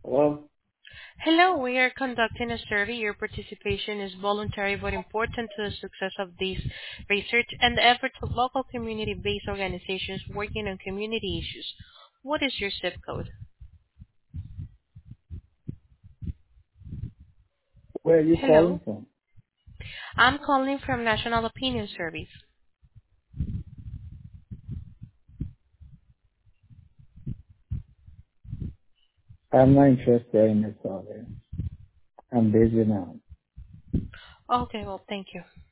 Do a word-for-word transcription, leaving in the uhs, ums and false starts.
Well, Hello, we are conducting a survey. Your participation is voluntary but important to the success of this research and the efforts of local community-based organizations working on community issues. What is your zip code? where are you calling Hello, from? I'm calling from National Opinion Service. I'm not interested in this survey. I'm busy now. Okay, well, thank you.